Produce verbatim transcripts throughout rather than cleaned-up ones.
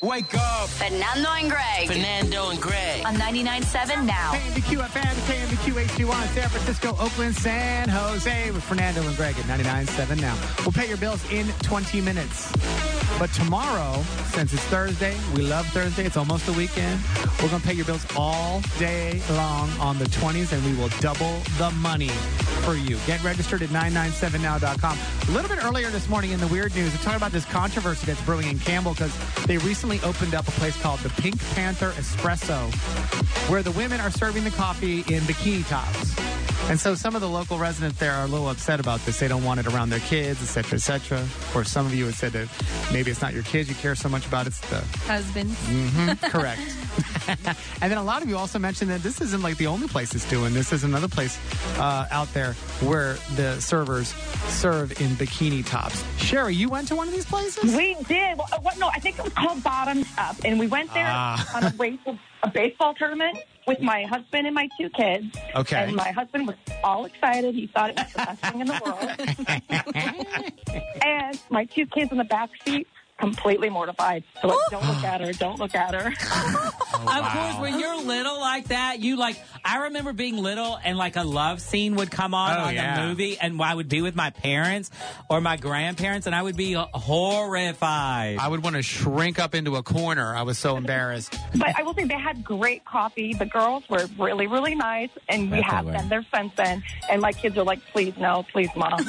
Wake up. Fernando and Greg. Fernando and Greg. On ninety-nine point seven Now. K M B Q F M, K M B Q H D one, San Francisco, Oakland, San Jose with Fernando and Greg at ninety-nine point seven Now. We'll pay your bills in twenty minutes. But tomorrow, since it's Thursday, we love Thursday, it's almost the weekend, we're going to pay your bills all day long on the twenties, and we will double the money for you. Get registered at nine nine seven now dot com. A little bit earlier this morning in the weird news, we're talking about this controversy that's brewing in Campbell because they recently opened up a place called the Pink Panther Espresso, where the women are serving the coffee in bikini tops. And so some of the local residents there are a little upset about this. They don't want it around their kids, et cetera, et cetera. Or some of you have said that maybe it's not your kids you care so much about, it's the husband. Mm-hmm, correct. And then a lot of you also mentioned that this isn't like the only place it's doing. This is another place uh, out there where the servers serve in bikini tops. Sherry, you went to one of these places? We did. Well, what, no, I think it was called Bottoms Up. And we went there Ah. on a, race, a baseball tournament with my husband and my two kids. Okay. And my husband was all excited. He thought it was the best thing in the world. And my two kids in the back seat, completely mortified. So like, don't look at her. Don't look at her. Of course, when you're little like that, you like, I remember being little and like a love scene would come on Oh, on yeah. the movie, and I would be with my parents or my grandparents, and I would be horrified. I would want to shrink up into a corner. I was so embarrassed. But I will say they had great coffee. The girls were really, really nice. And we That's have the way. been there since then. And my kids are like, please, no, please, Mom.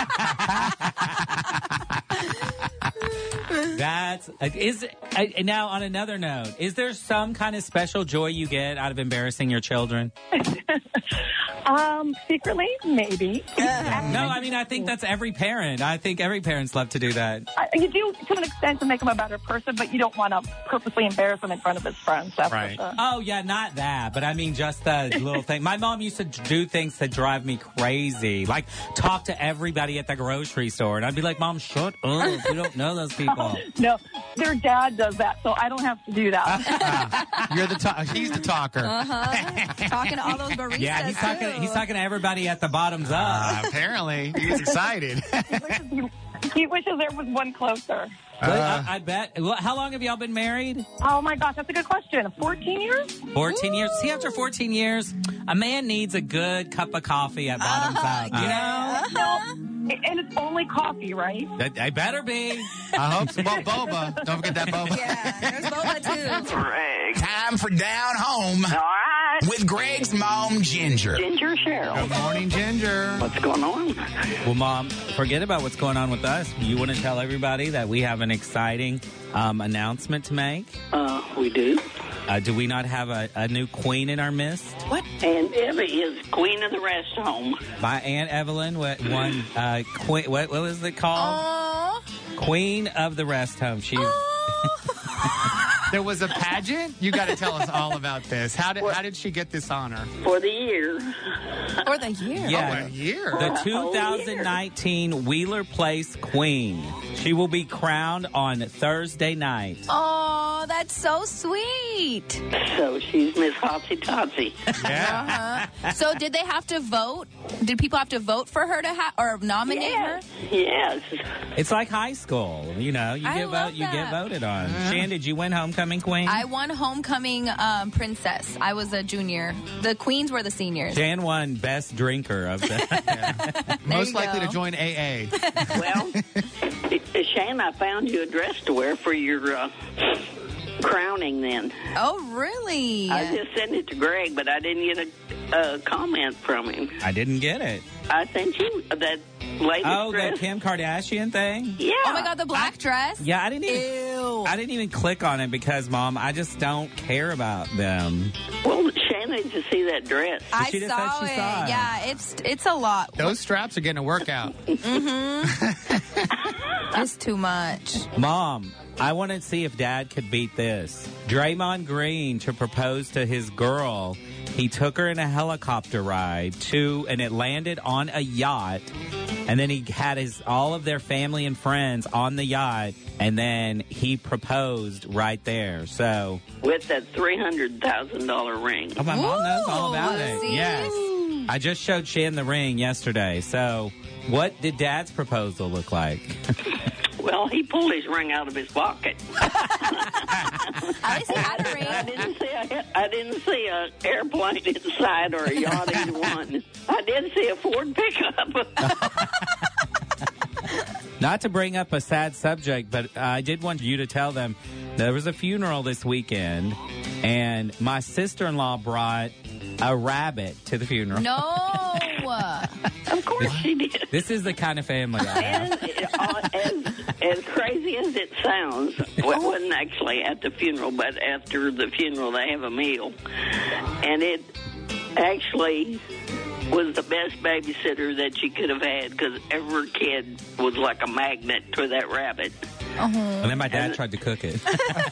That's is uh, now on another note. Is there some kind of special joy you get out of embarrassing your children? um, secretly, maybe. No, I mean I think that's every parent. I think every parents love to do that. I- You do to an extent to make him a better person, but you don't want to purposely embarrass him in front of his friends. That's Right. what the- Oh yeah, not that, but I mean just the little thing. My mom used to do things that drive me crazy, like talk to everybody at the grocery store, and I'd be like, "Mom, shut up! You don't know those people." No, their dad does that, so I don't have to do that. You're the ta- he's the talker. Uh-huh. Talking to all those baristas, Yeah, he's talking. too. He's talking to everybody at the bottoms up. Uh, apparently, he's excited. He wishes there was one closer. But I, I bet. Well, how long have y'all been married? Oh my gosh, that's a good question. fourteen years? fourteen years. See, after fourteen years, a man needs a good cup of coffee at bottoms up. You know. No, and it's only coffee, right? That I better be. I hope so. Well, boba. Don't forget that boba. Yeah, there's boba, too. Greg. Time for Down Home All right. with Greg's mom, Ginger. Ginger Cheryl. Good morning, Ginger. What's going on? Well, Mom, forget about what's going on with us. You want to tell everybody that we have an exciting um, announcement to make? Uh, we do. Uh, do we not have a, a new queen in our midst? What? And Eva is queen of the rest home. My Aunt Evelyn what, won uh, queen, what, what was it called? Aww. Queen of the Rest Home. She. There was a pageant? You got to tell us all about this. How did how did she get this honor? For the year. For the year. Yeah. Oh, a year. The two thousand nineteen Wheeler Place Queen. She will be crowned on Thursday night. Oh, that's so sweet. So she's Miss Hotsy Totsy. Yeah. Uh-huh. So did they have to vote? Did people have to vote for her to have or nominate Yes. Yes. It's like high school, you know. You I get love vote, you get that. voted on. Shan, did you win homecoming queen? her? I won homecoming um, princess. I was a junior. The queens were the seniors. Shan won best drinker of the. Most you likely go. to join A A. Well, Shane, I found you a dress to wear for your uh, crowning then. Oh, really? I just sent it to Greg, but I didn't get a, a comment from him. I didn't get it. I sent you that latest Oh, the dress. Kim Kardashian thing. Yeah. Oh my God, the black dress. Yeah, I didn't even. Ew. I didn't even click on it because, Mom, I just don't care about them. Well, Shane needs to see that dress. I She just saw, said she it. saw it. Yeah, it's it's a lot. Those straps are getting a workout. It's too much. Mom, I want to see if Dad could beat this. Draymond Green, to propose to his girl, he took her in a helicopter ride to, and it landed on a yacht. And then he had his all of their family and friends on the yacht, and then he proposed right there. So, With that three hundred thousand dollars ring. oh, my mom knows all about it. See? Yes, I just showed Shan the ring yesterday. So, what did Dad's proposal look like? Well, he pulled his ring out of his pocket. At least he had a ring. I didn't see a, I didn't see an airplane inside or a yacht either one. I did see a Ford pickup. Not to bring up a sad subject, but I did want you to tell them there was a funeral this weekend, and my sister-in-law brought a rabbit to the funeral. No. Of course she did. This is the kind of family I have. And uh, as, as crazy as it sounds, well, it wasn't actually at the funeral, but after the funeral they have a meal. And it actually was the best babysitter that she could have had because every kid was like a magnet to that rabbit. Uh-huh. And then my dad And- tried to cook it.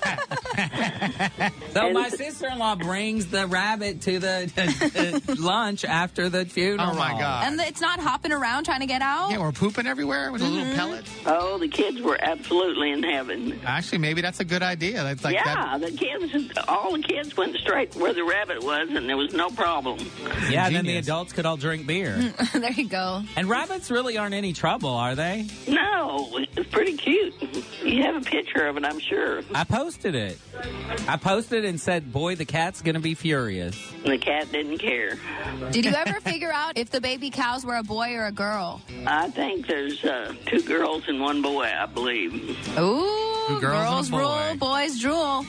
So And- my sister-in-law brings the rabbit to the uh, lunch after the funeral. Oh, my God. And it's not hopping around trying to get out? Yeah, we're pooping everywhere with a little pellet. Oh, the kids were absolutely in heaven. Actually, maybe that's a good idea. That's like Yeah, that. the kids, all the kids went straight where the rabbit was, and there was no problem. Yeah, and then the Genius. adults could all drink beer. There you go. And rabbits really aren't any trouble, are they? No, it's pretty cute. You have a picture of it, I'm sure. I posted it. I posted and said, boy, the cat's going to be furious. The cat didn't care. Did you ever figure out if the baby cows were a boy or a girl? I think there's uh, two girls and one boy, I believe. Ooh, Two girls and a boy. rule, boys drool.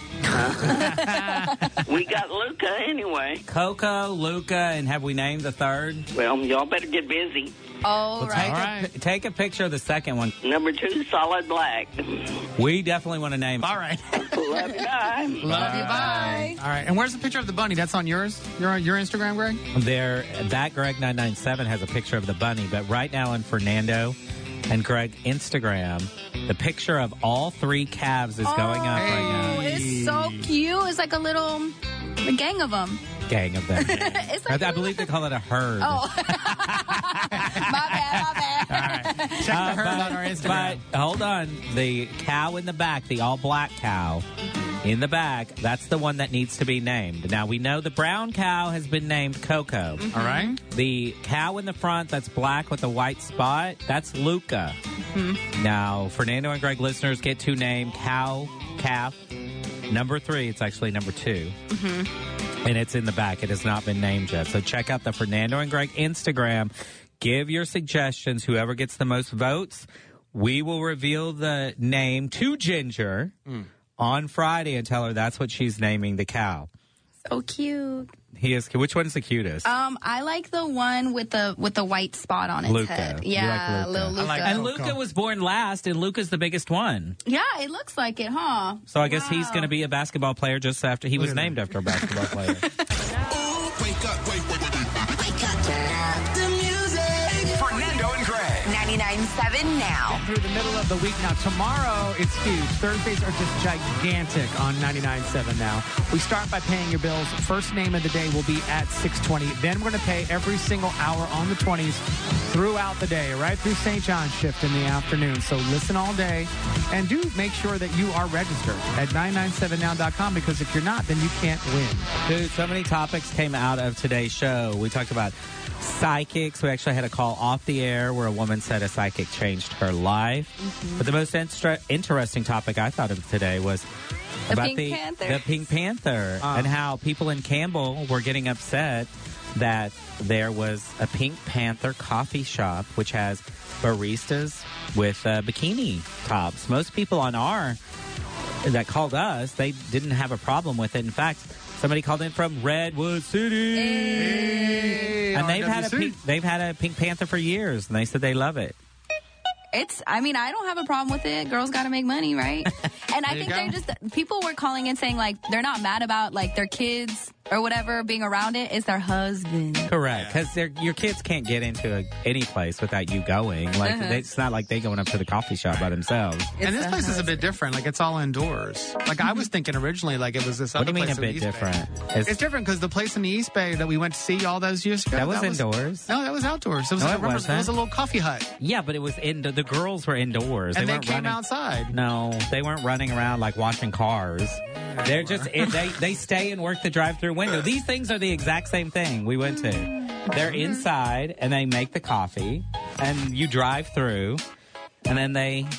We got Luca anyway. Coco, Luca, and have we named the third? Well, y'all better get busy. Oh, Well, right. take, All a, right. take a picture of the second one. Number two, Solid Black. We definitely want to name it. All right. Love you, bye. Love you. Bye. All right. And where's the picture of the bunny? That's on yours? Your your Instagram, Greg? There, that Greg nine nine seven has a picture of the bunny, but right now on Fernando and Greg Instagram, the picture of all three calves is going up right Oh, it's so cute. It's like a little a gang of them. now. Gang of them. It's I, like I believe they call it a herd. Oh. my bad, my bad. All right. Check the Uh, herd but, on our Instagram. but hold on, the cow in the back, the all black cow in the back, that's the one that needs to be named. Now we know the brown cow has been named Coco. All right. The cow in the front that's black with a white spot, that's Luca. Now, Fernando and Greg listeners get to name cow, calf, number three. It's actually number two. And it's in the back. It has not been named yet. So check out the Fernando and Greg Instagram. Give your suggestions. Whoever gets the most votes, we will reveal the name to Ginger on Friday and tell her that's what she's naming the cow. So cute. He is. Which one's the cutest? Um, I like the one with the with the white spot on its Luca. head. You Yeah, like Luca. little I Luca. like and Coco. Luca was born last, and Luca's the biggest one. Yeah, it looks like it, huh? So I guess he's Wow. going to be a basketball player just after he was at named after a basketball player. Wake up, wake, wake, wake up. The music. Fernando and Greg. ninety-nine point seven now. Through the middle of the week now. Tomorrow, it's huge. Thursdays are just gigantic on ninety-nine point seven now. We start by paying your bills. First name of the day will be at six twenty. Then we're going to pay every single hour on the twenties throughout the day, right through Saint John's shift in the afternoon. So listen all day and do make sure that you are registered at nine nine seven now dot com because if you're not, then you can't win. Dude, so many topics came out of today's show. We talked about psychics. We actually had a call off the air where a woman said a psychic changed her life. Mm-hmm. But the most instra- interesting topic I thought of today was The about Pink the, Panther. the Pink Panther Ah. and how people in Campbell were getting upset that there was a Pink Panther coffee shop which has baristas with uh, bikini tops. Most people on our that called us, they didn't have a problem with it. In fact, somebody called in from Redwood City, and they've had a R W C. pink, they've had a Pink Panther for years, and they said they love it. It's, I mean, I don't have a problem with it. Girls got to make money, right? And I There you think go. they're just, people were calling in saying, like, they're not mad about, like, their kids or whatever being around it. It's their husband. Correct, because your kids can't get into a, any place without you going. Like Uh-huh. they, it's not like they going up to the coffee shop by themselves. It's And this the place is a husband. bit different. Like, it's all indoors. Like, I was thinking originally, like, it was this What other do you mean place a in the bit East Bay. different? It's- It's different because the place in the East Bay that we went to see all those years ago. That was indoors. No, that was outdoors. It was, No, like, it remember, wasn't. it was a little coffee hut. Yeah, but it was in the girls were indoors. And they weren't came running. outside. No, they weren't running around like washing cars. They're just it, they they stay and work the drive-through window. These things are the exact same thing we went to. They're inside and they make the coffee, and you drive through, and then they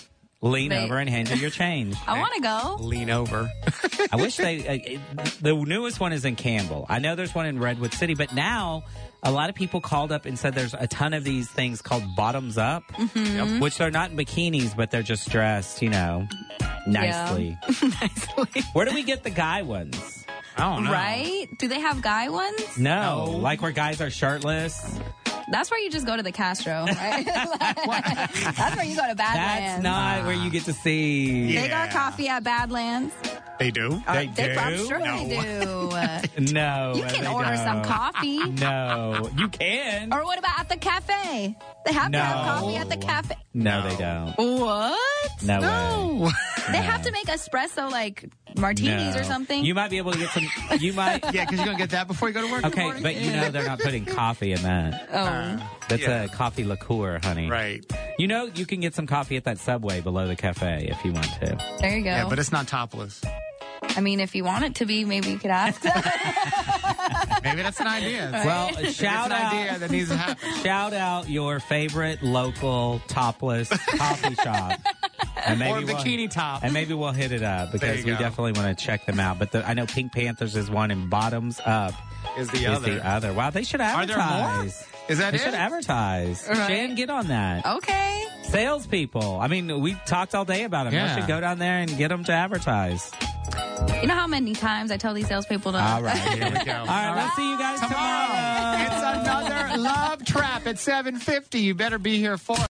Lean They- over and hand you your change. I want to go. Lean over. I wish they. Uh, the newest one is in Campbell. I know there's one in Redwood City, but now a lot of people called up and said there's a ton of these things called bottoms up, Mm-hmm. which they're not in bikinis, but they're just dressed, you know, nicely. Nicely. Where do we get the guy ones? I don't know. Right? Do they have guy ones? No, No. like where guys are shirtless. That's where you just go to the Castro, right? That's where you go to That's Badlands. not where you get to see. They got coffee at Badlands. They do? They They, I'm do? sure they do. No, You can they order some don't. coffee. No, you can. Or what about at the cafe? They have to have No. coffee at the cafe. No, they don't. What? No, way. No. They have to make espresso like martinis No. or something. You might be able to get some. You might. Yeah, because you're going to get that before you go to work in the Okay, morning? but you know they're not putting coffee in that. oh. That's Yeah. a coffee liqueur, honey. Right. You know you can get some coffee at that Subway below the cafe if you want to. There you go. Yeah, but it's not topless. I mean, if you want it to be, maybe you could ask. Maybe that's an idea. Well, Maybe it's shout an out. idea that needs to happen. Shout out your favorite local topless coffee shop. And Or we'll- bikini top. And maybe we'll hit it up There because you we go. definitely want to check them out. But the, I know Pink Panthers is one and Bottoms Up Is the is other. the other. Wow, they should Are there more? advertise. Is that They it? should advertise. Right. Shan, get on that. Okay. Salespeople. I mean, we talked all day about them. Yeah. You should go down there and get them to advertise. You know how many times I tell these salespeople to. All right. Here we go. All right, let's see you guys tomorrow. Tomorrow. It's another Love Trap at seven fifty. You better be here for it.